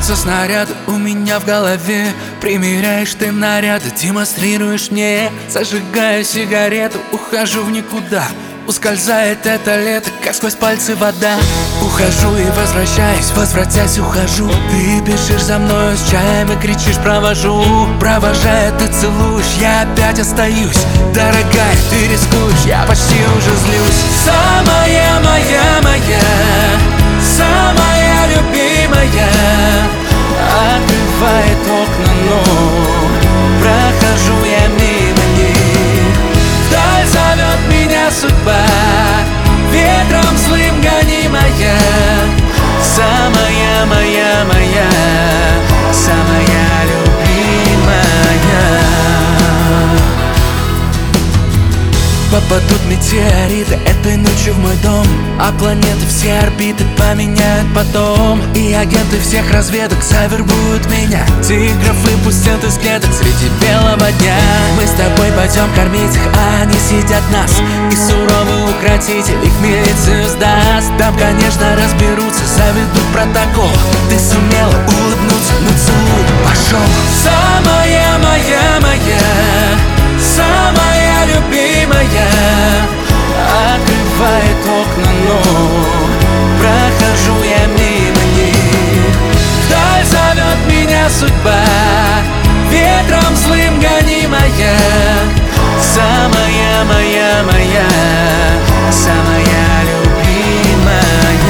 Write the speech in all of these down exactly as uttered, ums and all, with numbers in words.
Рвутся снаряды у меня в голове. Примеряешь ты наряды, демонстрируешь мне. Зажигаю сигарету, ухожу в никуда. Ускользает это лето, как сквозь пальцы вода. Ухожу и возвращаюсь, возвратясь, ухожу. Ты бежишь за мною с чаем и кричишь: провожу. Провожая, ты целуешь, я опять остаюсь. Дорогая, ты рискуешь, я почти уже злюсь. Самая моя, моя, самая любимая, открывает окна, но прохожу я мимо них. Вдаль зовет меня судьба, ветром злым гонимая. Самая моя, моя, самая любимая. Попадут метеориты этой ночью в мой дом, а планеты все орбиты поменяют потом. И агенты всех разведок завербуют меня. Тигров выпустят из клеток среди белого дня. Мы с тобой пойдем кормить их, а они сидят нас. И суровый укротитель их милицию сдаст. Там, конечно, разберутся, заведут протокол. Ты сумела улыбнуться, ну целуй, пошел. Самая моя, моя, самая любимая, открывает окна, но прохожу я мимо них. Вдаль зовет меня судьба, ветром злым гонимая. Самая моя, моя, самая любимая.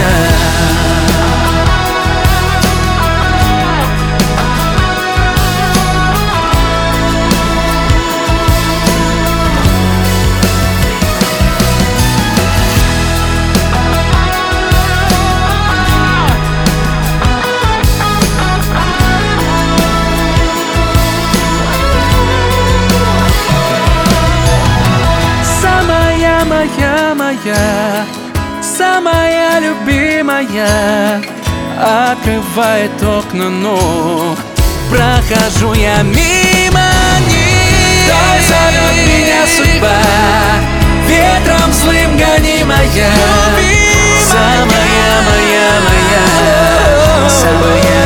Моя, моя, самая любимая, открывает окна, но прохожу я мимо них. Вдаль зовет меня судьба, ветром злым гонимая. Самая моя, моя, самая